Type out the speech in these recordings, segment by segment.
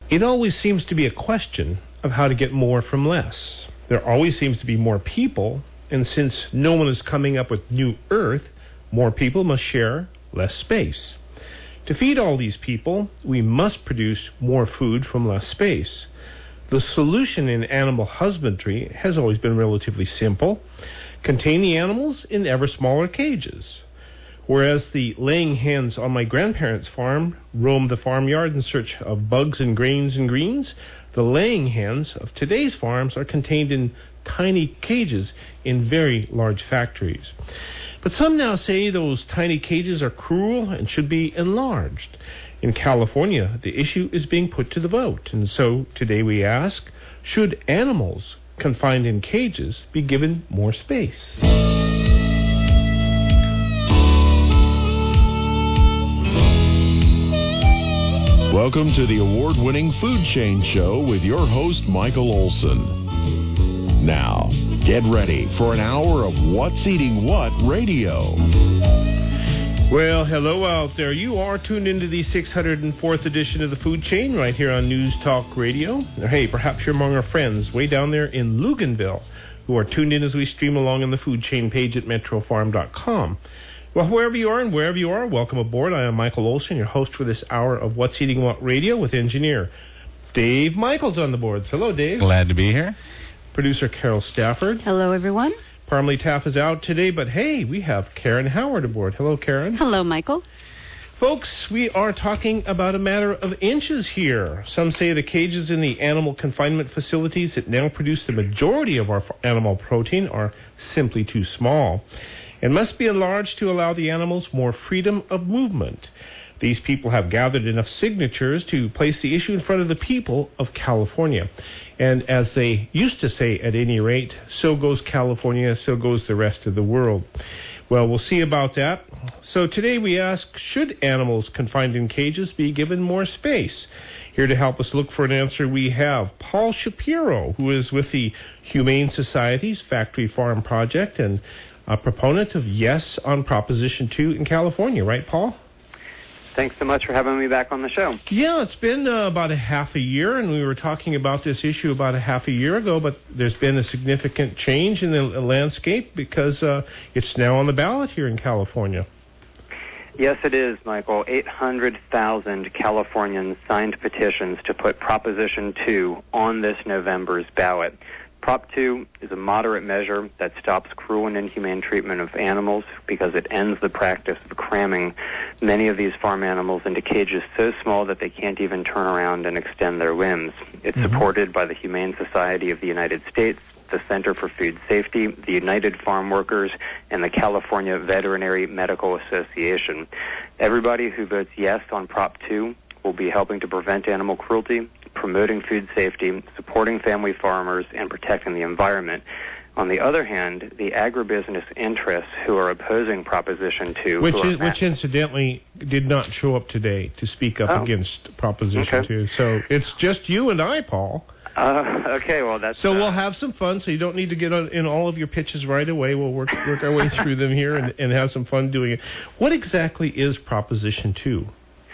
It always seems to be a question of how to get more from less. There always seems to be more people, and since no one is coming up with new Earth, more people must share less space. To feed all these people, we must produce more food from less space. The solution in animal husbandry has always been relatively simple. Contain the animals in ever smaller cages. Whereas the laying hens on my grandparents' farm roamed the farmyard in search of bugs and grains and greens, the laying hens of today's farms are contained in tiny cages in very large factories. But some now say those tiny cages are cruel and should be enlarged. In California, the issue is being put to the vote, and so today we ask, should animals confined in cages be given more space? Welcome to the award-winning Food Chain Show with your host, Michael Olson. Now, get ready for an hour of What's Eating What radio. Well, hello out there. You are tuned into the 604th edition of the Food Chain right here on News Talk Radio. Hey, perhaps you're among our friends way down there in Luganville who are tuned in as we stream along on the Food Chain page at metrofarm.com. Well, wherever you are and wherever you are, welcome aboard. I am Michael Olson, your host for this hour of What's Eating What Radio with engineer Dave Michaels on the boards. Hello, Dave. Glad to be here. Producer Carol Stafford. Hello, everyone. Parmalee Taff is out today, but hey, we have Karen Howard aboard. Hello, Karen. Hello, Michael. Folks, we are talking about a matter of inches here. Some say the cages in the animal confinement facilities that now produce the majority of our animal protein are simply too small and must be enlarged to allow the animals more freedom of movement. These people have gathered enough signatures to place the issue in front of the people of California. And as they used to say, at any rate, so goes California, so goes the rest of the world. Well, we'll see about that. So today we ask, should animals confined in cages be given more space? Here to help us look for an answer, we have Paul Shapiro, who is with the Humane Society's Factory Farm Project and a proponent of yes on Proposition 2 in California. Right, Paul? Thanks so much for having me back on the show. Yeah, it's been about a half a year, and we were talking about this issue about a half a year ago, but there's been a significant change in the landscape because it's now on the ballot here in California. Yes, it is, Michael. 800,000 Californians signed petitions to put Proposition 2 on this November's ballot. Prop 2 is a moderate measure that stops cruel and inhumane treatment of animals because it ends the practice of cramming many of these farm animals into cages so small that they can't even turn around and extend their limbs. It's supported by the Humane Society of the United States, the Center for Food Safety, the United Farm Workers, and the California Veterinary Medical Association. Everybody who votes yes on Prop 2 will be helping to prevent animal cruelty, promoting food safety, supporting family farmers, and protecting the environment. On the other hand, the agribusiness interests who are opposing Proposition 2... Which incidentally did not show up today to speak up against Proposition 2. So it's just you and I, Paul. Okay, well, that's... So we'll have some fun, so you don't need to get in all of your pitches right away. We'll work our way through them here and have some fun doing it. What exactly is Proposition 2?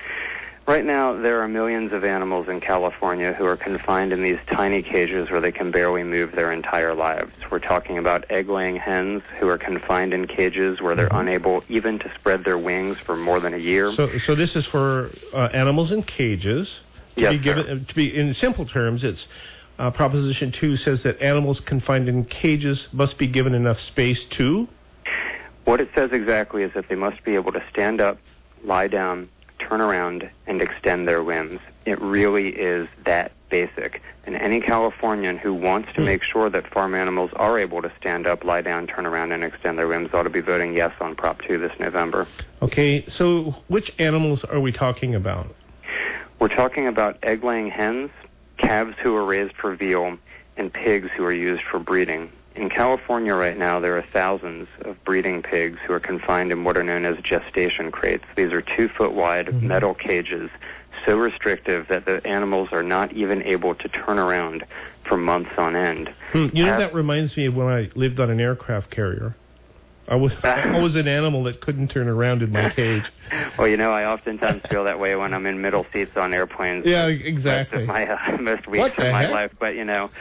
Right now, there are millions of animals in California who are confined in these tiny cages where they can barely move their entire lives. We're talking about egg-laying hens who are confined in cages where they're unable even to spread their wings for more than a year. So this is for animals in cages. Yes, to be in simple terms, it's Proposition 2 says that animals confined in cages must be given enough space to? What it says exactly is that they must be able to stand up, lie down, turn around, and extend their limbs. It really is that basic. And any Californian who wants to make sure that farm animals are able to stand up, lie down, turn around, and extend their limbs ought to be voting yes on Prop 2 this November. Okay, so which animals are we talking about? We're talking about egg-laying hens, calves who are raised for veal, and pigs who are used for breeding. In California right now, there are thousands of breeding pigs who are confined in what are known as gestation crates. These are 2-foot-wide metal cages, so restrictive that the animals are not even able to turn around for months on end. That reminds me of when I lived on an aircraft carrier. I was an animal that couldn't turn around in my cage. Well, I oftentimes feel that way when I'm in middle seats on airplanes. Yeah, exactly. Most weeks of my life. But,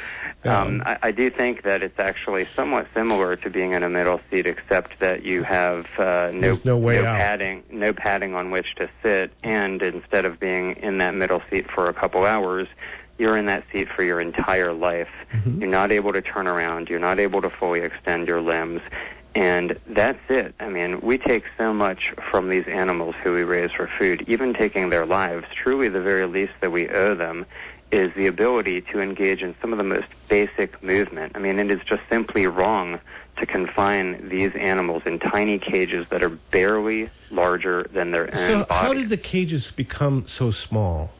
I do think that it's actually somewhat similar to being in a middle seat, except that you have no padding on which to sit, and instead of being in that middle seat for a couple hours, you're in that seat for your entire life. Mm-hmm. You're not able to turn around. You're not able to fully extend your limbs. And that's it. I mean, we take so much from these animals who we raise for food, even taking their lives. Truly, the very least that we owe them is the ability to engage in some of the most basic movement. I mean, it is just simply wrong to confine these animals in tiny cages that are barely larger than their own bodies. So how did the cages become so small?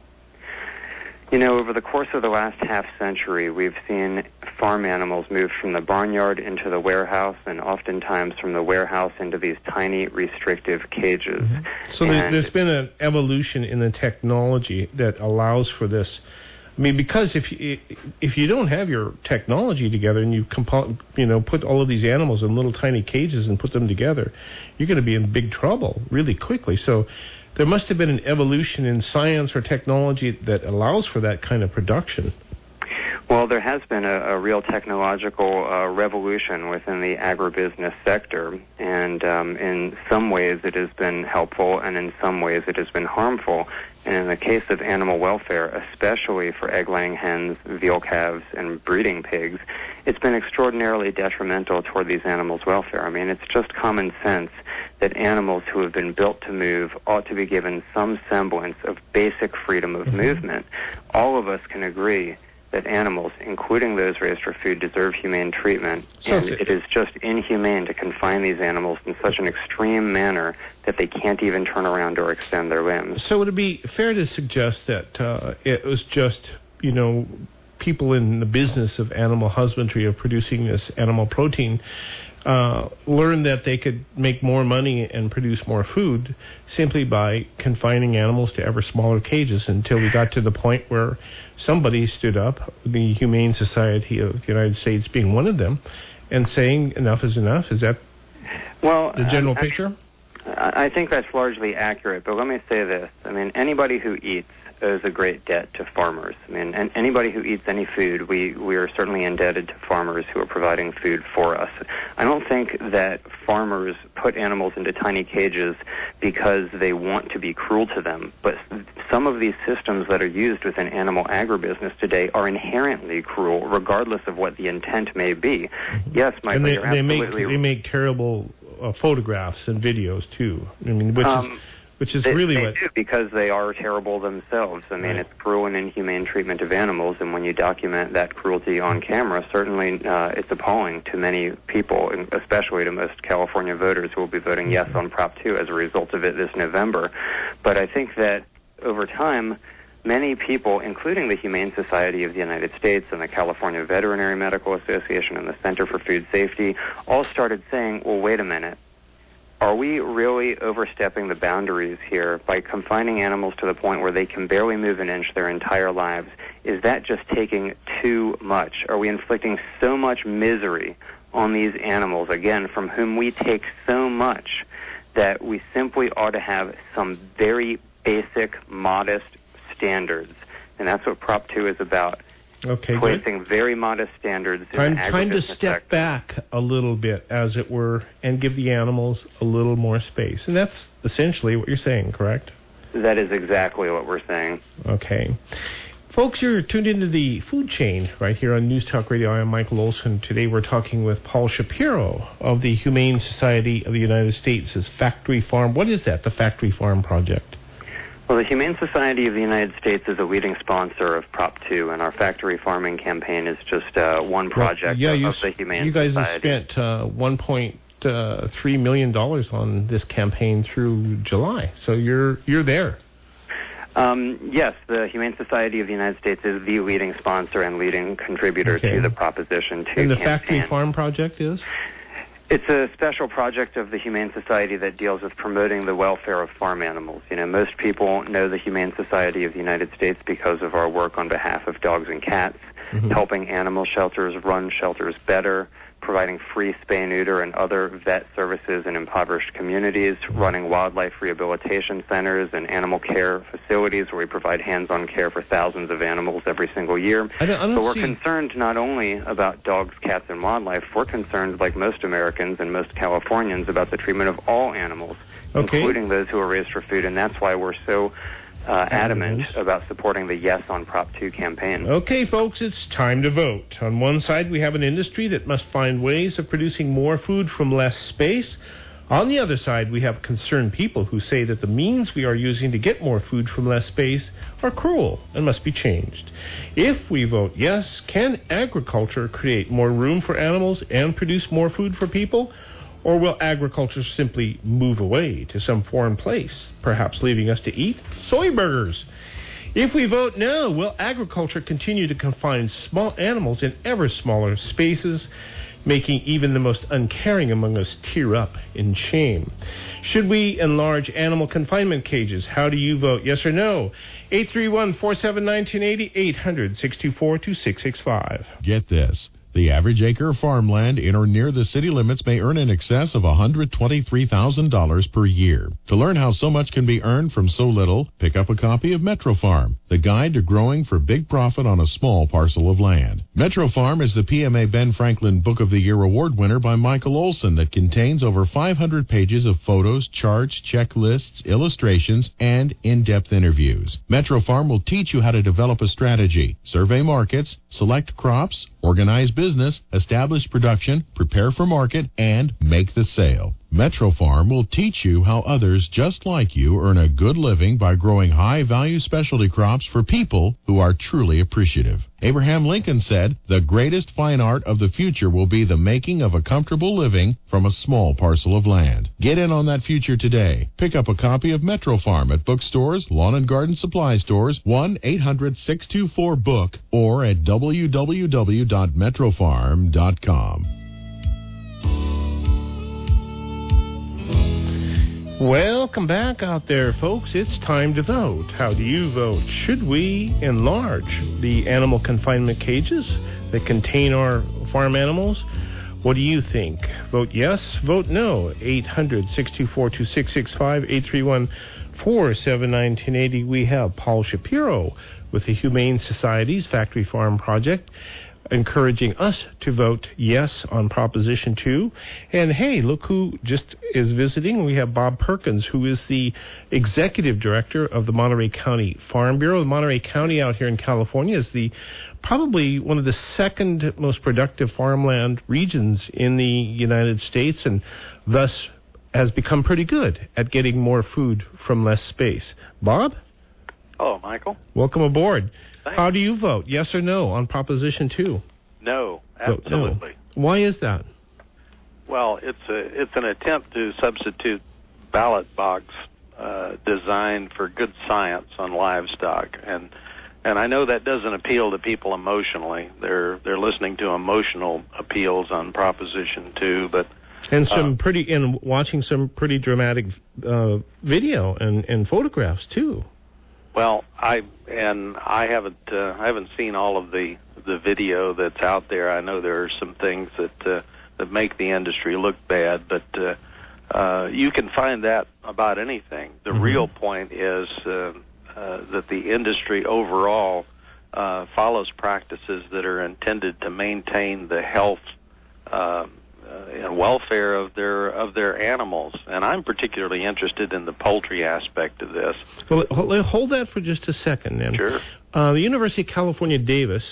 Over the course of the last half century, we've seen farm animals move from the barnyard into the warehouse, and oftentimes from the warehouse into these tiny, restrictive cages. Mm-hmm. So there's been an evolution in the technology that allows for this. I mean, because if you don't have your technology together and you put all of these animals in little tiny cages and put them together, you're going to be in big trouble really quickly. So there must have been an evolution in science or technology that allows for that kind of production. Well, there has been a real technological revolution within the agribusiness sector, and in some ways it has been helpful, and in some ways it has been harmful. And in the case of animal welfare, especially for egg-laying hens, veal calves, and breeding pigs, it's been extraordinarily detrimental toward these animals' welfare. I mean, it's just common sense that animals who have been built to move ought to be given some semblance of basic freedom of movement. All of us can agree that animals, including those raised for food, deserve humane treatment, and it is just inhumane to confine these animals in such an extreme manner that they can't even turn around or extend their limbs. So would it be fair to suggest that it was just, people in the business of animal husbandry, of producing this animal protein, learned that they could make more money and produce more food simply by confining animals to ever smaller cages, until we got to the point where somebody stood up, the Humane Society of the United States being one of them, and saying enough is enough? Is that the general picture? I think that's largely accurate, but let me say this. I mean, anybody who eats owes a great debt to farmers. I mean, and anybody who eats any food, we are certainly indebted to farmers who are providing food for us. I don't think that farmers put animals into tiny cages because they want to be cruel to them, but some of these systems that are used within animal agribusiness today are inherently cruel, regardless of what the intent may be. Yes, Michael, you're absolutely... They make terrible photographs and videos, too. I mean, which is they really what... They do, because they are terrible themselves. I mean, It's cruel and inhumane treatment of animals, and when you document that cruelty on camera, certainly it's appalling to many people, especially to most California voters who will be voting yes on Prop 2 as a result of it this November. But I think that over time, many people, including the Humane Society of the United States and the California Veterinary Medical Association and the Center for Food Safety, all started saying, well, wait a minute. Are we really overstepping the boundaries here by confining animals to the point where they can barely move an inch their entire lives? Is that just taking too much? Are we inflicting so much misery on these animals, again, from whom we take so much, that we simply ought to have some very basic, modest standards? And that's what Prop 2 is about. Okay, placing good. Very modest standards in the agribusiness Trying to step back a little bit, as it were, and give the animals a little more space. And that's essentially what you're saying, correct? That is exactly what we're saying. Okay. Folks, you're tuned into the Food Chain right here on News Talk Radio. I'm Michael Olson. Today we're talking with Paul Shapiro of the Humane Society of the United States' Factory Farm. What is that, the Factory Farm Project? Well, the Humane Society of the United States is a leading sponsor of Prop 2, and our factory farming campaign is just one project of the Humane Society. You guys have spent $1.3 million on this campaign through July, so you're there. Yes, the Humane Society of the United States is the leading sponsor and leading contributor to the Proposition 2 campaign. And the Factory Farm Project is? It's a special project of the Humane Society that deals with promoting the welfare of farm animals. You know, most people know the Humane Society of the United States because of our work on behalf of dogs and cats. helping animal shelters run shelters better, providing free spay-neuter and other vet services in impoverished communities, running wildlife rehabilitation centers and animal care facilities where we provide hands-on care for thousands of animals every single year. So we're concerned not only about dogs, cats, and wildlife, we're concerned, like most Americans and most Californians, about the treatment of all animals, including those who are raised for food, and that's why we're so adamant about supporting the Yes on Prop 2 campaign. Okay, folks, it's time to vote. On one side, we have an industry that must find ways of producing more food from less space. On the other side, we have concerned people who say that the means we are using to get more food from less space are cruel and must be changed. If we vote yes, can agriculture create more room for animals and produce more food for people? Or will agriculture simply move away to some foreign place, perhaps leaving us to eat soy burgers? If we vote no, will agriculture continue to confine small animals in ever smaller spaces, making even the most uncaring among us tear up in shame? Should we enlarge animal confinement cages? How do you vote, yes or no? 831-479-1080, 800-624-2665. Get this. The average acre of farmland in or near the city limits may earn in excess of $123,000 per year. To learn how so much can be earned from so little, pick up a copy of Metro Farm, the guide to growing for big profit on a small parcel of land. Metro Farm is the PMA Ben Franklin Book of the Year award winner by Michael Olson that contains over 500 pages of photos, charts, checklists, illustrations, and in-depth interviews. Metro Farm will teach you how to develop a strategy, survey markets, select crops, organize business, establish production, prepare for market, and make the sale. Metro Farm will teach you how others just like you earn a good living by growing high-value specialty crops for people who are truly appreciative. Abraham Lincoln said, "The greatest fine art of the future will be the making of a comfortable living from a small parcel of land." Get in on that future today. Pick up a copy of Metro Farm at bookstores, lawn and garden supply stores, 1-800-624-BOOK, or at www.metrofarm.com. Welcome back out there, folks. It's time to vote. How do you vote? Should we enlarge the animal confinement cages that contain our farm animals? What do you think? Vote yes, vote no. 800-624-2665, 831-479-1080. We have Paul Shapiro with the Humane Society's Factory Farm Project, encouraging us to vote yes on Proposition 2. And hey, look who just is visiting. We have Bob Perkins, who is the Executive Director of the Monterey County Farm Bureau. Monterey County out here in California is probably one of the second most productive farmland regions in the United States, and thus has become pretty good at getting more food from less space. Bob? Hello, Michael. Welcome aboard. Thanks. How do you vote, yes or no, on Proposition 2? No, absolutely. No. Why is that? Well, it's an attempt to substitute ballot box designed for good science on livestock, and I know that doesn't appeal to people emotionally. They're listening to emotional appeals on Proposition 2, but and watching some pretty dramatic video and photographs too. Well, I haven't seen all of the video that's out there. I know there are some things that make the industry look bad, but you can find that about anything. The real point is that the industry overall follows practices that are intended to maintain the health and welfare of their animals, and I'm particularly interested in the poultry aspect of this. Well, hold that for just a second, then. Sure. The University of California, Davis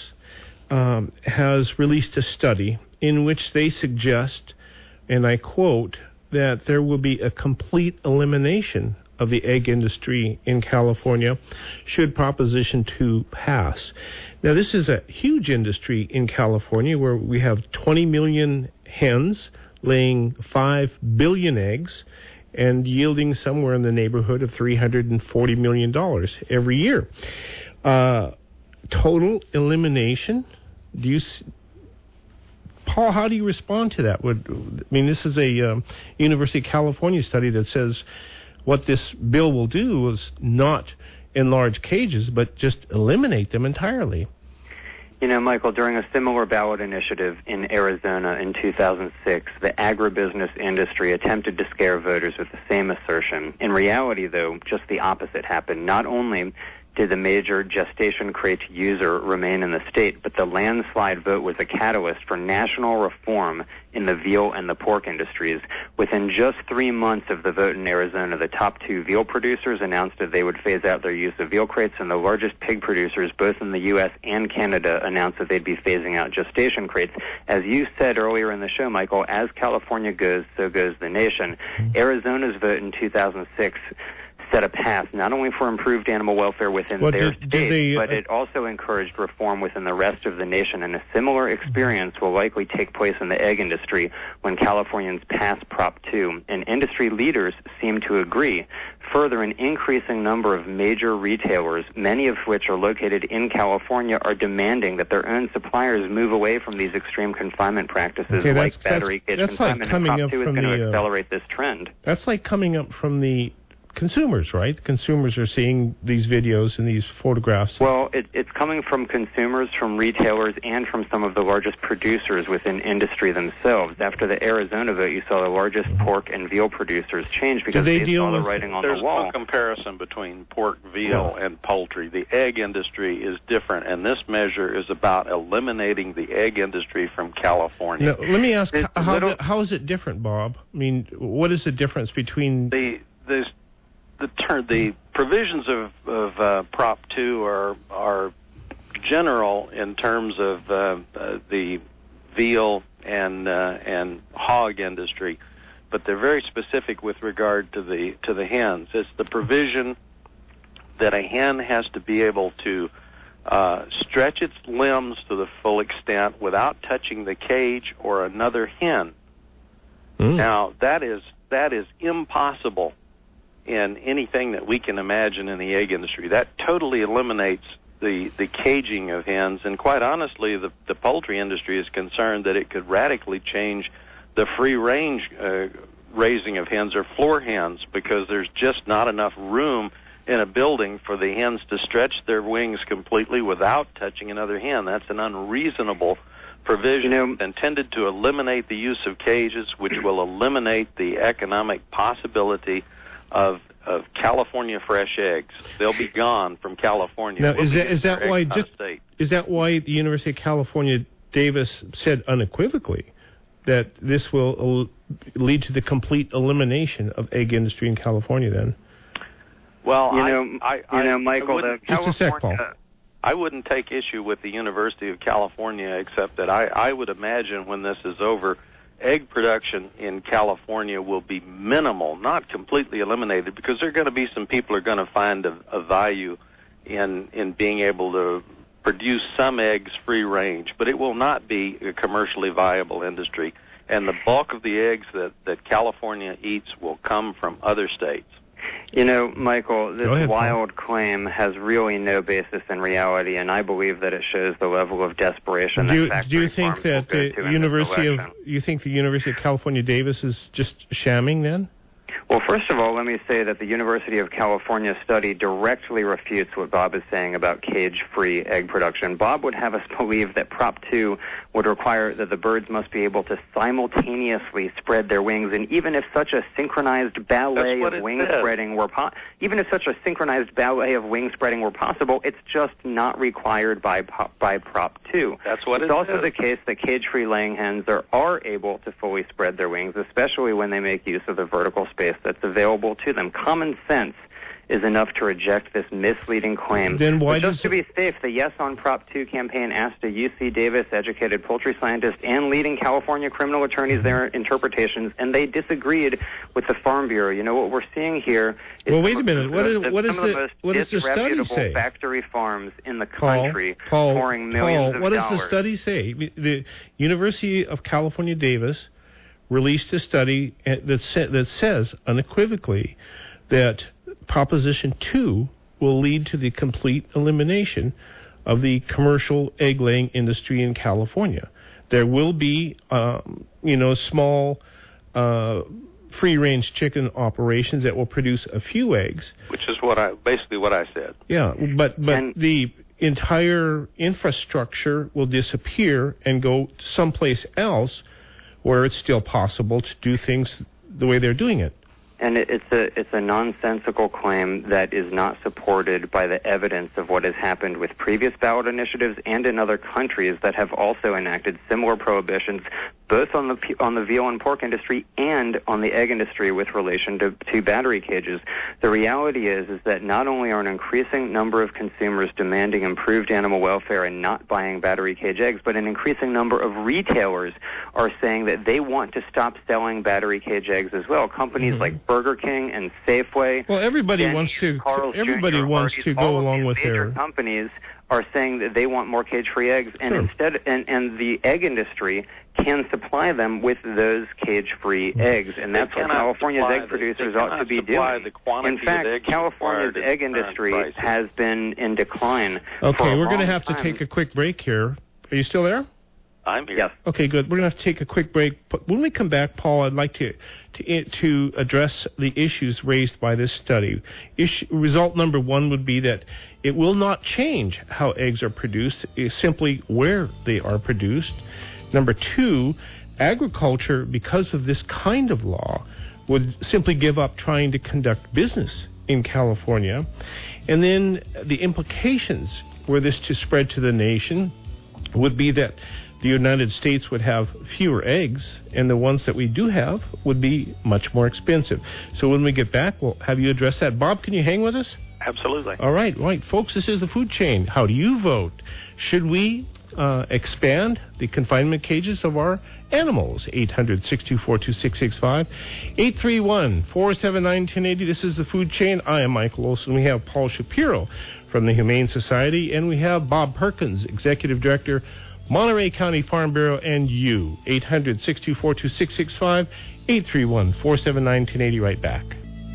has released a study in which they suggest, and I quote, that there will be a complete elimination of the egg industry in California should Proposition 2 pass. Now, this is a huge industry in California where we have 20 million hens laying 5 billion eggs and yielding somewhere in the neighborhood of $340 million every year. Total elimination. Paul, how do you respond to that? This is a University of California study that says what this bill will do is not enlarge cages, but just eliminate them entirely. You know, Michael, during a similar ballot initiative in Arizona in 2006, the agribusiness industry attempted to scare voters with the same assertion. In reality, though, just the opposite happened. Not only did the major gestation crate user remain in the state, but the landslide vote was a catalyst for national reform in the veal and the pork industries. Within just 3 months of the vote in Arizona, the top 2 veal producers announced that they would phase out their use of veal crates, and the largest pig producers, both in the U.S. and Canada, announced that they'd be phasing out gestation crates. As you said earlier in the show, Michael, as California goes, so goes the nation. Arizona's vote in 2006 set a path not only for improved animal welfare within their state, but it also encouraged reform within the rest of the nation. And a similar experience will likely take place in the egg industry when Californians pass Prop 2. And industry leaders seem to agree. Further, an increasing number of major retailers, many of which are located in California, are demanding that their own suppliers move away from these extreme confinement practices like battery cage confinement. And Prop 2 is going to accelerate this trend. That's like coming up from the consumers, right? Consumers are seeing these videos and these photographs. Well, it's coming from consumers, from retailers, and from some of the largest producers within industry themselves. After the Arizona vote, you saw the largest pork and veal producers change because they saw the writing on the wall. There's no comparison between pork, veal, and poultry. The egg industry is different, and this measure is about eliminating the egg industry from California. Now, let me ask, how is it different, Bob? I mean, what is the difference between... The provisions of Prop 2 are general in terms of the veal and hog industry, but they're very specific with regard to the hens. It's the provision that a hen has to be able to stretch its limbs to the full extent without touching the cage or another hen. Now, that is impossible in anything that we can imagine in the egg industry. That totally eliminates the caging of hens, and quite honestly, the poultry industry is concerned that it could radically change the free-range raising of hens or floor hens, because there's just not enough room in a building for the hens to stretch their wings completely without touching another hen. That's an unreasonable provision intended to eliminate the use of cages, which will eliminate the economic possibility of California fresh eggs. They'll be gone from California. Now, is that why the University of California Davis said unequivocally that this will lead to the complete elimination of egg industry in California? Then, well, Michael, just a sec, Paul. I wouldn't take issue with the University of California, except that I would imagine when this is over, egg production in California will be minimal, not completely eliminated, because there are going to be some people who are going to find a value in being able to produce some eggs free range, but it will not be a commercially viable industry. And the bulk of the eggs that California eats will come from other states. You know, Michael, this wild claim has really no basis in reality, and I believe that it shows the level of desperation that factory farms will go to in this election. You think the University of California Davis is just shamming then? Well, first of all, let me say that the University of California study directly refutes what Bob is saying about cage-free egg production. Bob would have us believe that Prop 2 would require that the birds must be able to simultaneously spread their wings, and even if such a synchronized ballet of wing spreading were possible, it's just not required by Prop 2. That's what it's also the case that cage-free laying hens are able to fully spread their wings, especially when they make use of the vertical space that's available to them. Common sense is enough to reject this misleading claim. Then why but just to be safe, the Yes on Prop 2 campaign asked a UC Davis educated poultry scientist and leading California criminal attorneys their interpretations, and they disagreed with the Farm Bureau. You know, what we're seeing here is wait a minute. What does the study say? Factory farms in the country pouring millions of dollars. What does the study say? The University of California Davis released a study that says unequivocally that Proposition 2 will lead to the complete elimination of the commercial egg-laying industry in California. There will be, small free-range chicken operations that will produce a few eggs. Which is basically what I said. Yeah, but entire infrastructure will disappear and go someplace else where it's still possible to do things the way they're doing it. And it's a nonsensical claim that is not supported by the evidence of what has happened with previous ballot initiatives and in other countries that have also enacted similar prohibitions, both on the veal and pork industry and on the egg industry with relation to battery cages. The reality is that not only are an increasing number of consumers demanding improved animal welfare and not buying battery cage eggs, but an increasing number of retailers are saying that they want to stop selling battery cage eggs as well. Companies like Burger King and Safeway. Well, everybody wants to go along with their companies are saying that they want more cage-free eggs, and instead, and the egg industry can supply them with those cage-free eggs, and that's what California's egg producers ought to be doing. In fact, California's egg industry has been in decline. Okay, we're going to have to take a quick break here. Are you still there? I'm here. Yes. Okay, good. We're going to have to take a quick break. But when we come back, Paul, I'd like to address the issues raised by this study. Result number one would be that it will not change how eggs are produced, it's simply where they are produced. Number two, agriculture, because of this kind of law, would simply give up trying to conduct business in California. And then the implications were this to spread to the nation would be that the United States would have fewer eggs, and the ones that we do have would be much more expensive. So when we get back, we'll have you address that. Bob, can you hang with us? Absolutely. All right, folks, this is the food chain. How do you vote? Should we expand the confinement cages of our animals? 800-624-2665, 831-479-1080. This is the food chain. I am Michael Olson. We have Paul Shapiro from the Humane Society, and we have Bob Perkins, Executive Director, Monterey County Farm Bureau, and you. 800-624-2665, 831-479-1080. Right back.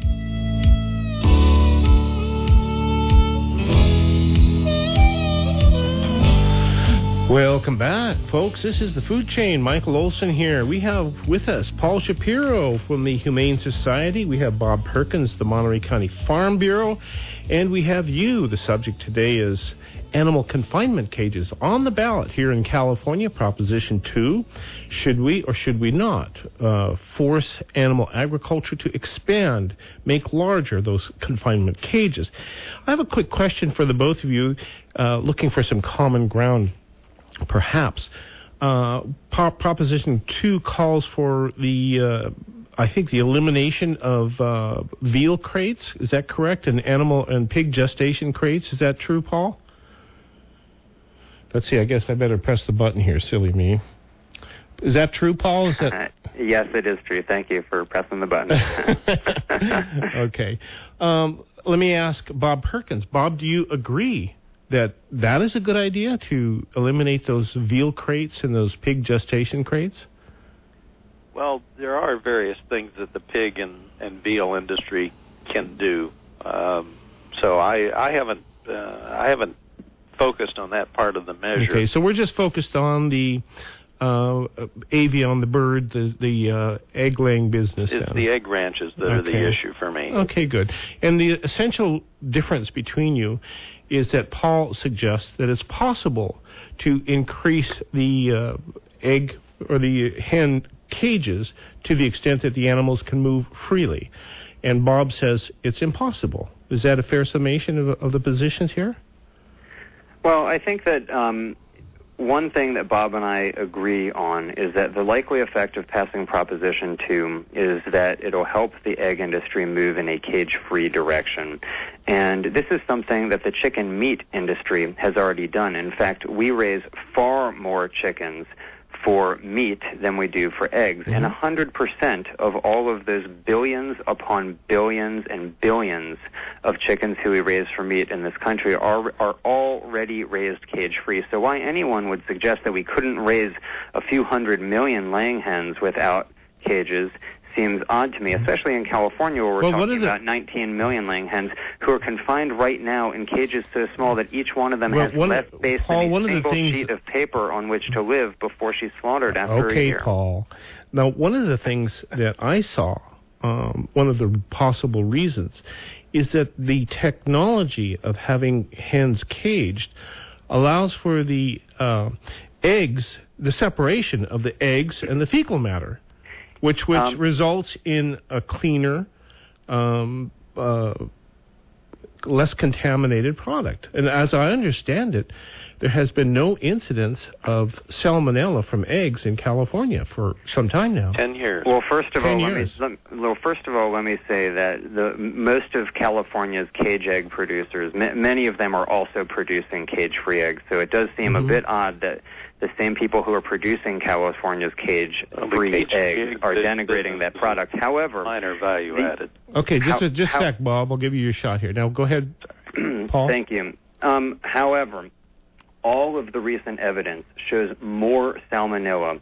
Welcome back, folks. This is the food chain. Michael Olson here. We have with us Paul Shapiro from the Humane Society. We have Bob Perkins, the Monterey County Farm Bureau. And we have you. The subject today is animal confinement cages on the ballot here in California. Proposition 2, should we or should we not force animal agriculture to expand, make larger those confinement cages? I have a quick question for the both of you, looking for some common ground. Perhaps. Proposition 2 calls for the elimination of veal crates. Is that correct? And animal and pig gestation crates. Is that true, Paul? Let's see. I guess I better press the button here. Silly me. Is that true, Paul? Is that... Yes, it is true. Thank you for pressing the button. Okay. Let me ask Bob Perkins. Bob, do you agree that is a good idea to eliminate those veal crates and those pig gestation crates? Well, there are various things that the pig and veal industry can do. So I haven't focused on that part of the measure. Okay, so we're just focused on the avian, the bird, the egg-laying business. It's the egg ranches that are the issue for me. Okay, good. And the essential difference between you is that Paul suggests that it's possible to increase the egg or the hen cages to the extent that the animals can move freely. And Bob says it's impossible. Is that a fair summation of the positions here? Well, I think that one thing that Bob and I agree on is that the likely effect of passing Proposition 2 is that it'll help the egg industry move in a cage-free direction. And this is something that the chicken meat industry has already done. In fact, we raise far more chickens for meat than we do for eggs. And 100% of all of those billions upon billions and billions of chickens who we raise for meat in this country are already raised cage-free. So why anyone would suggest that we couldn't raise a few 100 million laying hens without cages seems odd to me, especially in California where we're talking about 19 million laying hens who are confined right now in cages so small that each one of them has less space than a single sheet of paper on which to live before she's slaughtered after a year. Okay, Paul. Now, one of the things that I saw, one of the possible reasons, is that the technology of having hens caged allows for the eggs, the separation of the eggs and the fecal matter, which results in a cleaner, less contaminated product. And as I understand it, there has been no incidence of salmonella from eggs in California for some time now. 10 years. Well, first of all, let me say that most of California's cage egg producers, many of them are also producing cage-free eggs. So it does seem a bit odd that the same people who are producing California's cage-free eggs are denigrating that product. However, minor value added. Okay, just a sec, Bob. I'll give you your shot here. Now, go ahead, Paul. Thank you. However, all of the recent evidence shows more salmonella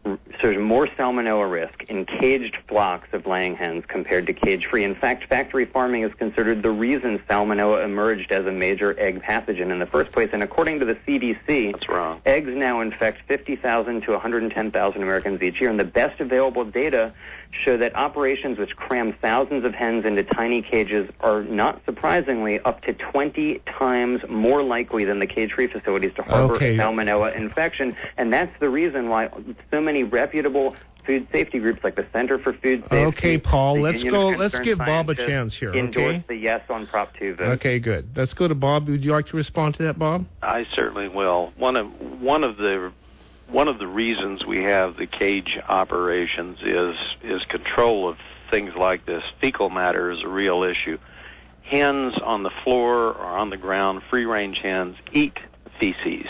risk in caged flocks of laying hens compared to cage-free. In fact, factory farming is considered the reason salmonella emerged as a major egg pathogen in the first place. And according to the CDC, that's wrong. Eggs now infect 50,000 to 110,000 Americans each year. And the best available data show that operations which cram thousands of hens into tiny cages are, not surprisingly, up to 20 times more likely than the cage-free facilities to harbor salmonella infection. And that's the reason why so many reputable food safety groups like the Center for Food Safety. Okay, Paul, let's give Bob a chance here. Endorse the yes on Prop 2 vote. Okay, good. Let's go to Bob. Would you like to respond to that, Bob? I certainly will. One of the reasons we have the cage operations is control of things like this. Fecal matter is a real issue. Hens on the floor or on the ground, free-range hens, eat feces.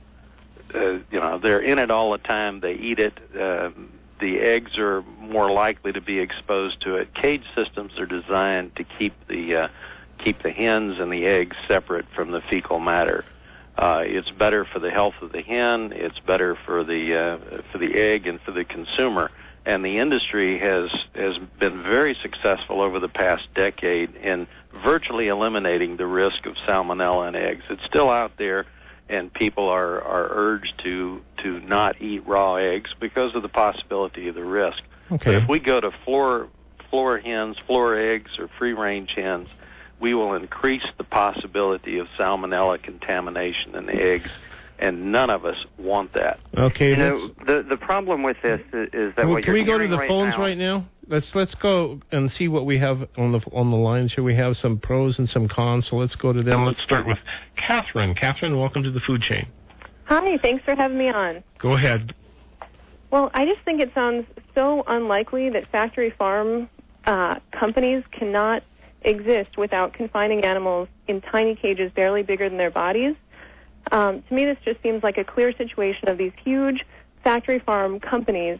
They're in it all the time. They eat it. The eggs are more likely to be exposed to it. Cage systems are designed to keep the hens and the eggs separate from the fecal matter. It's better for the health of the hen. It's better for the egg and for the consumer. And the industry has been very successful over the past decade in virtually eliminating the risk of salmonella in eggs. It's still out there, and people are urged to not eat raw eggs because of the possibility of the risk. Okay. But if we go to floor hens, floor eggs, or free-range hens, we will increase the possibility of salmonella contamination in the eggs, and none of us want that. Okay. The problem with this is that what can you're we go to the right phones now, right now? Let's go and see what we have on the lines here. We have some pros and some cons, so let's go to them. Let's start with Catherine. Catherine, welcome to the food chain. Hi, thanks for having me on. Go ahead. Well, I just think it sounds so unlikely that factory farm companies cannot exist without confining animals in tiny cages barely bigger than their bodies. To me, this just seems like a clear situation of these huge factory farm companies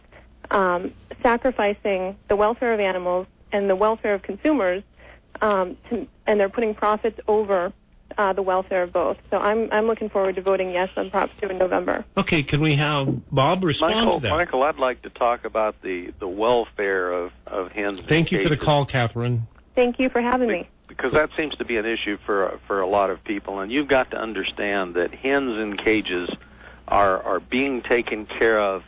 sacrificing the welfare of animals and the welfare of consumers, and they're putting profits over the welfare of both. So I'm looking forward to voting yes on Prop 2 in November. Okay, can we have Bob respond to that? Michael, I'd like to talk about the welfare of hens. Thank you for the call, Catherine. Thank you for having me. Because that seems to be an issue for a lot of people, and you've got to understand that hens in cages are being taken care of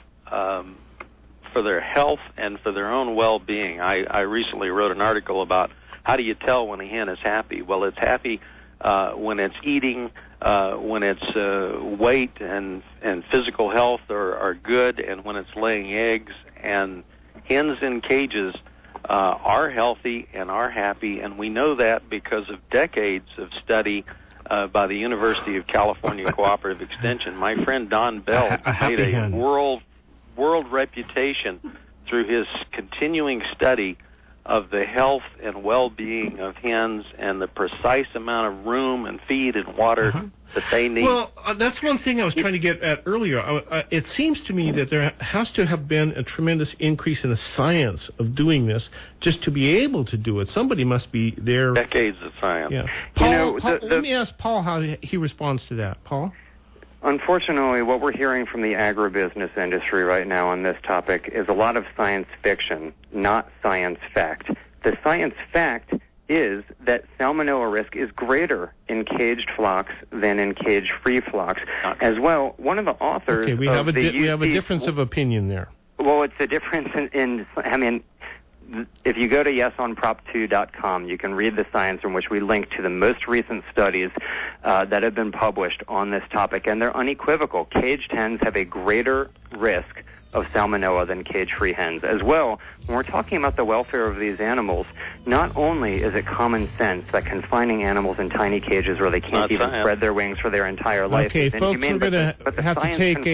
for their health and for their own well-being. I recently wrote an article about how do you tell when a hen is happy. Well, it's happy when it's eating, when its weight and physical health are good, and when it's laying eggs. And hens in cages are healthy and are happy, and we know that because of decades of study by the University of California Cooperative Extension. My friend Don Bell made a world reputation through his continuing study of the health and well-being of hens and the precise amount of room and feed and water that they need. Well, that's one thing I was trying to get at earlier. It seems to me that there has to have been a tremendous increase in the science of doing this just to be able to do it. Somebody must be there. Decades of science. Yeah. Paul, let me ask Paul how he responds to that. Paul? Unfortunately, what we're hearing from the agribusiness industry right now on this topic is a lot of science fiction, not science fact. The science fact is that salmonella risk is greater in caged flocks than in cage-free flocks. As well, one of the authors we have a difference of opinion there. Well, it's a difference in if you go to yesonprop2.com, you can read the science in which we link to the most recent studies that have been published on this topic, and they're unequivocal. Caged hens have a greater risk of salmonella than cage-free hens. As well, when we're talking about the welfare of these animals, not only is it common sense that confining animals in tiny cages where they can't even spread their wings for their entire life is inhumane, folks, we're going to have to take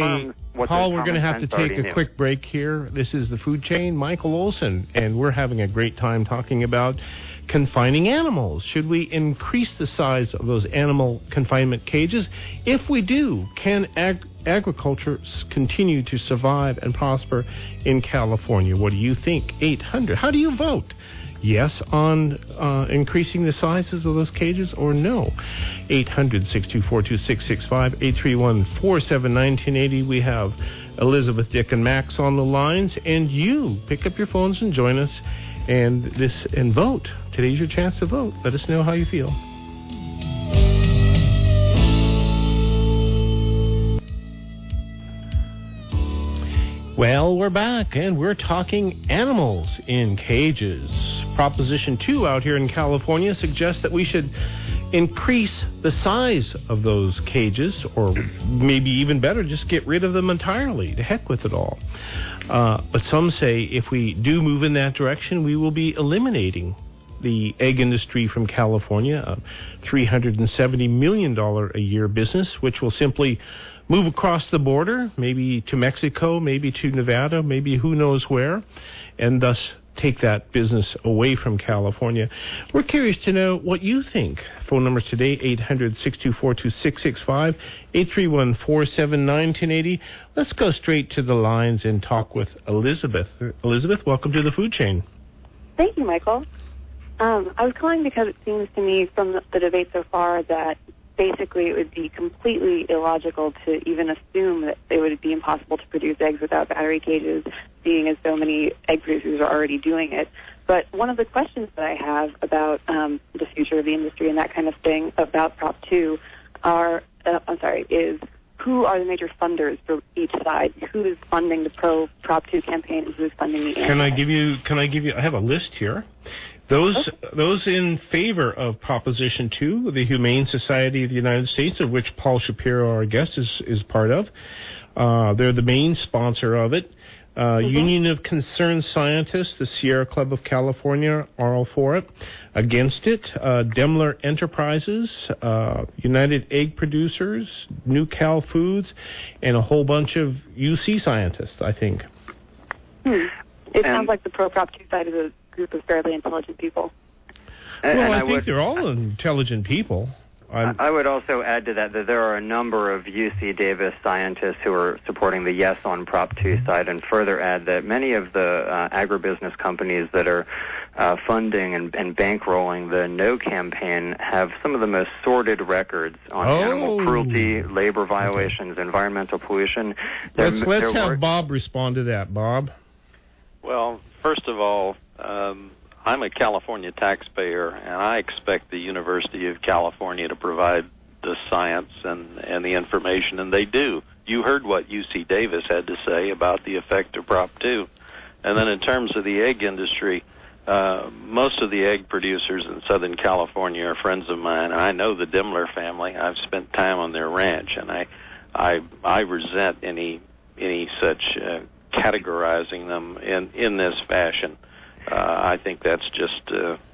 a quick break here. This is The Food Chain. Michael Olson, and we're having a great time talking about confining animals. Should we increase the size of those animal confinement cages? If we do, can agriculture continue to survive and prosper in California? What do you think? 800. How do you vote? Yes on increasing the sizes of those cages, or no? 800-624-2665, 831-479-1080. We have Elizabeth, Dick, and Max on the lines, and you pick up your phones and join us and vote. Today's your chance to vote. Let us know how you feel. Well, we're back, and we're talking animals in cages. Proposition 2 out here in California suggests that we should increase the size of those cages, or maybe even better, just get rid of them entirely. To heck with it all. But some say if we do move in that direction, we will be eliminating the egg industry from California, a $370 million a year business, which will simply move across the border, maybe to Mexico, maybe to Nevada, maybe who knows where, and thus take that business away from California. We're curious to know what you think. Phone numbers today, 800-624-2665, 831-479-1080. Let's go straight to the lines and talk with Elizabeth. Elizabeth, welcome to The Food Chain. Thank you, Michael. I was calling because it seems to me from the debate so far that basically it would be completely illogical to even assume that it would be impossible to produce eggs without battery cages, seeing as so many egg producers are already doing it. But one of the questions that I have about the future of the industry and that kind of thing about Prop 2 is who are the major funders for each side? Who is funding the pro-Prop 2 campaign and who is funding the anti? Can I give you, I have a list here. Those in favor of Proposition 2, the Humane Society of the United States, of which Paul Shapiro, our guest, is part of. They're the main sponsor of it. Union of Concerned Scientists, the Sierra Club of California, are all for it. Against it, Demler Enterprises, United Egg Producers, New Cal Foods, and a whole bunch of UC scientists, I think. It sounds like the pro-Prop 2 side is a group of fairly intelligent people. Well, I think they're all intelligent people. I would also add to that there are a number of UC Davis scientists who are supporting the yes on Prop 2 side, and further add that many of the agribusiness companies that are funding and bankrolling the No campaign have some of the most sordid records on animal cruelty, labor violations, environmental pollution. Let's have Bob respond to that. Bob? Well, first of all, I'm a California taxpayer, and I expect the University of California to provide the science and the information, and they do. You heard what UC Davis had to say about the effect of Prop 2. And then in terms of the egg industry, most of the egg producers in Southern California are friends of mine. I know the Demler family. I've spent time on their ranch, and I resent any such categorizing them in this fashion. I think that's just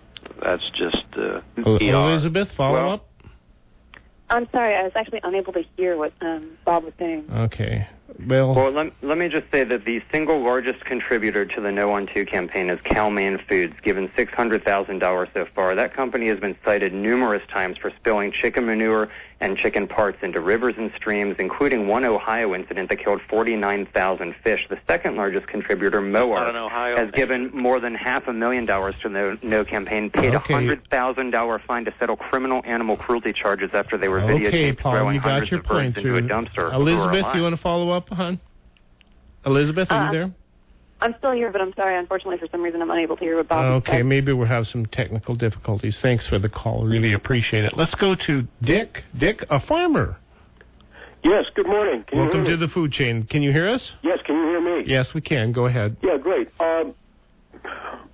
Elizabeth, follow up? I'm sorry, I was actually unable to hear what Bob was saying. Okay. Well, let me just say that the single largest contributor to the No on 2 campaign is Cal-Maine Foods, given $600,000 so far. That company has been cited numerous times for spilling chicken manure and chicken parts into rivers and streams, including one Ohio incident that killed 49,000 fish. The second largest contributor, Moar, has given more than $500,000 to the No campaign, paid a $100,000 fine to settle criminal animal cruelty charges after they were videotaped throwing hundreds of birds into a dumpster. Elizabeth, you want to follow up, hon? Elizabeth, are you there? I'm still here, but I'm sorry. Unfortunately, for some reason, I'm unable to hear what Bob said. Okay, maybe we'll have some technical difficulties. Thanks for the call. Really appreciate it. Let's go to Dick. Dick, a farmer. Yes, good morning. Welcome to The Food Chain. Can you hear us? Yes, can you hear me? Yes, we can. Go ahead. Yeah, great.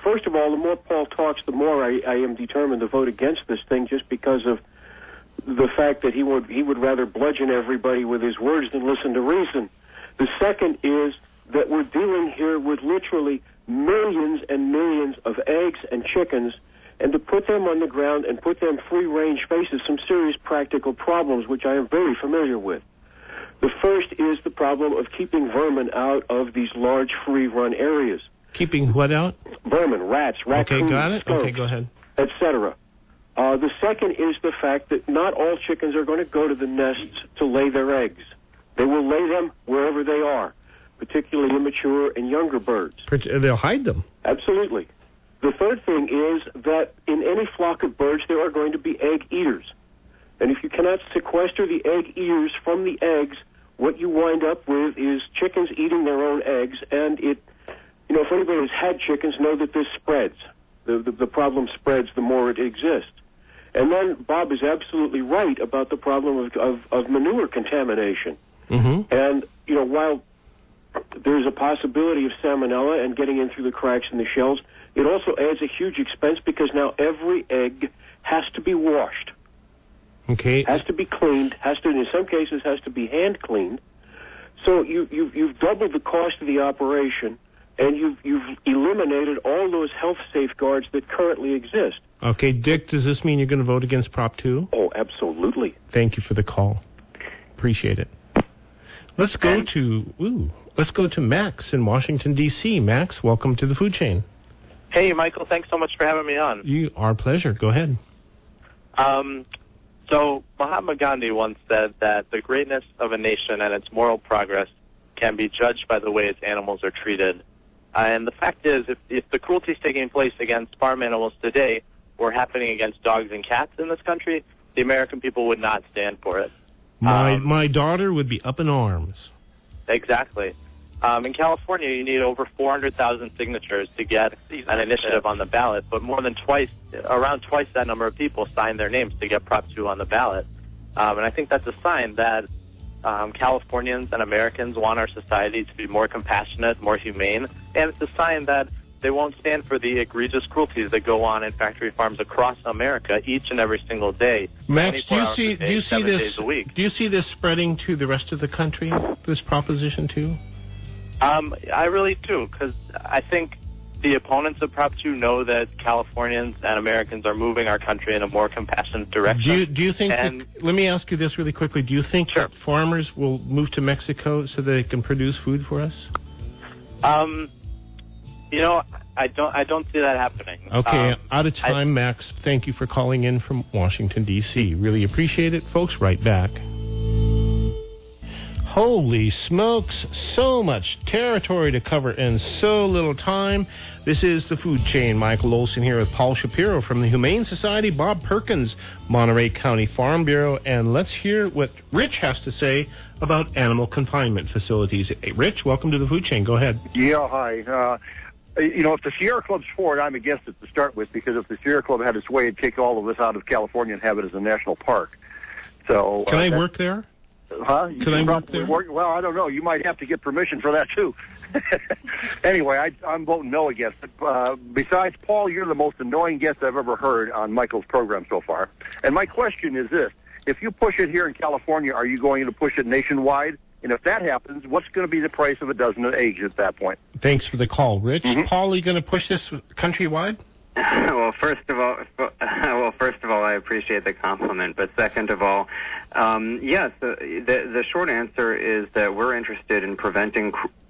first of all, the more Paul talks, the more I am determined to vote against this thing, just because of the fact that he would rather bludgeon everybody with his words than listen to reason. The second is that we're dealing here with literally millions and millions of eggs and chickens, and to put them on the ground and put them free range faces some serious practical problems, which I am very familiar with. The first is the problem of keeping vermin out of these large free-run areas. Keeping what out? Vermin, rats, raccoons, okay, got it. skunks, Okay, go ahead. etc. The second is the fact that not all chickens are going to go to the nests to lay their eggs. They will lay them wherever they are, particularly immature and younger birds. They'll hide them. Absolutely. The third thing is that in any flock of birds, there are going to be egg eaters. And if you cannot sequester the egg eaters from the eggs, what you wind up with is chickens eating their own eggs, and if anybody has had chickens, know that this spreads. The problem spreads the more it exists. And then Bob is absolutely right about the problem of manure contamination. Mm-hmm. And, while there's a possibility of salmonella and getting in through the cracks in the shells, it also adds a huge expense because now every egg has to be washed. Okay. Has to be cleaned, in some cases has to be hand cleaned. So you've doubled the cost of the operation, and you've eliminated all those health safeguards that currently exist. Okay, Dick, does this mean you're going to vote against Prop 2? Oh, absolutely. Thank you for the call. Appreciate it. Let's go to Max in Washington, D.C. Max, welcome to the food chain. Hey, Michael, thanks so much for having me on. Our pleasure. Go ahead. So Mahatma Gandhi once said that the greatness of a nation and its moral progress can be judged by the way its animals are treated. And the fact is, if the cruelties taking place against farm animals today were happening against dogs and cats in this country, the American people would not stand for it. My daughter would be up in arms. Exactly. In California, you need over 400,000 signatures to get an initiative on the ballot, but around twice that number of people signed their names to get Prop 2 on the ballot. And I think that's a sign that Californians and Americans want our society to be more compassionate, more humane, and it's a sign that they won't stand for the egregious cruelties that go on in factory farms across America each and every single day. Max, do you see this? Days a week. Do you see this spreading to the rest of the country? This Proposition 2? I really do, because I think the opponents of Prop 2 know that Californians and Americans are moving our country in a more compassionate direction. Do you think? Let me ask you this really quickly. Do you think that farmers will move to Mexico so they can produce food for us? I don't see that happening. Okay, out of time, Max. Thank you for calling in from Washington, D.C. Really appreciate it, folks. Right back. Holy smokes, so much territory to cover in so little time. This is the Food Chain. Michael Olson here with Paul Shapiro from the Humane Society, Bob Perkins, Monterey County Farm Bureau, and let's hear what Rich has to say about animal confinement facilities. Hey, Rich, welcome to the Food Chain. Go ahead. Yeah, hi. If the Sierra Club's for it, I'm against it to start with, because if the Sierra Club had its way, it'd take all of this out of California and have it as a national park. So Can I work there? Huh? Can I work there? Well, I don't know. You might have to get permission for that, too. Anyway, I'm voting no against it. Besides, Paul, you're the most annoying guest I've ever heard on Michael's program so far. And my question is this. If you push it here in California, are you going to push it nationwide? And if that happens, what's going to be the price of a dozen of eggs at that point? Thanks for the call, Rich. Mm-hmm. Paul, are you going to push this countrywide? Well, first of all, I appreciate the compliment. But second of all, yes, the short answer is that we're interested in preventing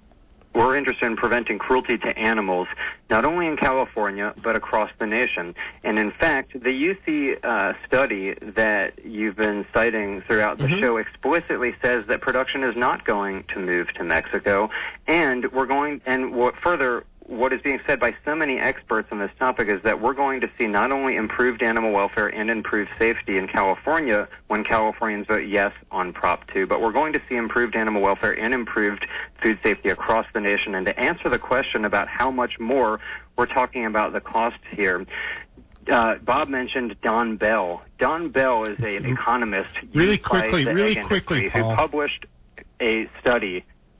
cruelty to animals, not only in California, but across the nation. And in fact, the UC study that you've been citing throughout the show explicitly says that production is not going to move to Mexico. And what is being said by so many experts on this topic is that we're going to see not only improved animal welfare and improved safety in California when Californians vote yes on Prop 2, but we're going to see improved animal welfare and improved food safety across the nation. And to answer the question about how much more we're talking about the costs here, Bob mentioned Don Bell. Don Bell is an economist really quickly, who published a study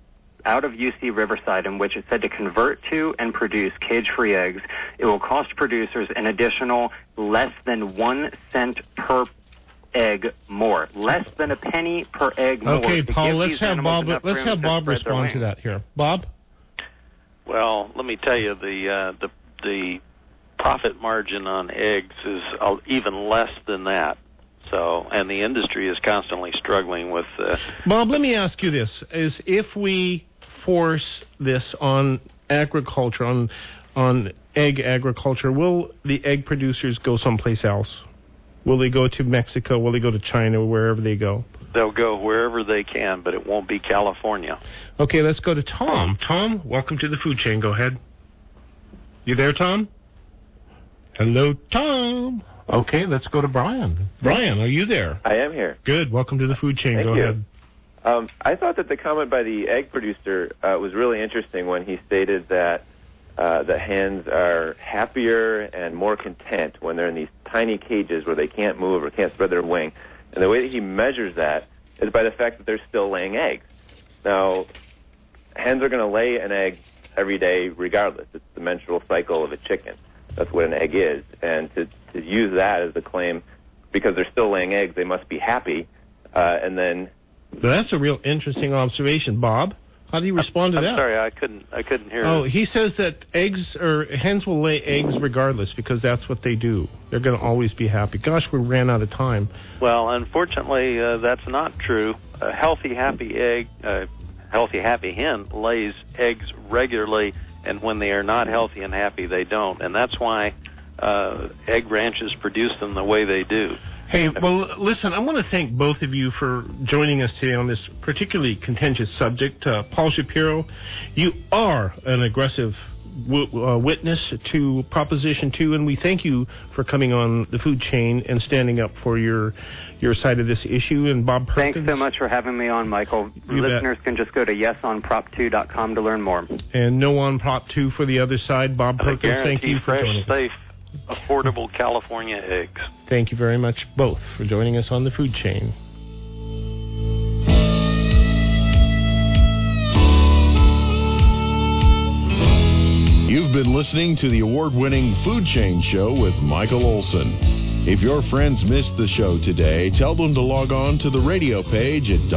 out of UC Riverside in which it said to convert to and produce cage-free eggs, it will cost producers an additional less than 1 cent per egg more, less than a penny per egg more. Okay, Paul, let's have Bob respond to that here. Bob? Well, let me tell you, the profit margin on eggs is even less than that. So, and the industry is constantly struggling with. Bob, let me ask you this: is if we force this on agriculture, on egg agriculture, will the egg producers go someplace else? Will they go to Mexico? Will they go to China? Wherever they go? They'll go wherever they can, but it won't be California. Okay, let's go to Tom. Tom, welcome to the food chain. Go ahead. You there, Tom? Hello, Tom. Okay, let's go to Brian. Brian, are you there? I am here. Good. Welcome to the food chain. Thank Go you. ahead. I thought that the comment by the egg producer was really interesting when he stated that the hens are happier and more content when they're in these tiny cages where they can't move or can't spread their wing. And the way that he measures that is by the fact that they're still laying eggs. Now, hens are going to lay an egg every day regardless. It's the menstrual cycle of a chicken. That's what an egg is. And to use that as the claim, because they're still laying eggs, they must be happy, and then... That's a real interesting observation, Bob. How do you respond to that? I'm sorry, I couldn't hear. Oh, he says that hens will lay eggs regardless because that's what they do. They're going to always be happy. Gosh, we ran out of time. Well, unfortunately, that's not true. A healthy, happy hen lays eggs regularly, and when they are not healthy and happy, they don't. And that's why egg ranches produce them the way they do. Hey, well, listen, I want to thank both of you for joining us today on this particularly contentious subject. Paul Shapiro, you are an aggressive witness to Proposition 2, and we thank you for coming on the food chain and standing up for your side of this issue. And Bob Perkins. Thanks so much for having me on, Michael. Listeners can just go to yesonprop2.com to learn more. And no on Prop 2 for the other side. Bob Perkins, thank you for joining us. Safe, affordable California eggs. Thank you very much, both, for joining us on the food chain. You've been listening to the award-winning Food Chain Show with Michael Olson. If your friends missed the show today, tell them to log on to the radio page at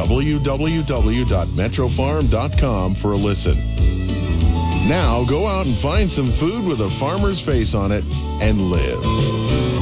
www.metrofarm.com for a listen. Now go out and find some food with a farmer's face on it and live.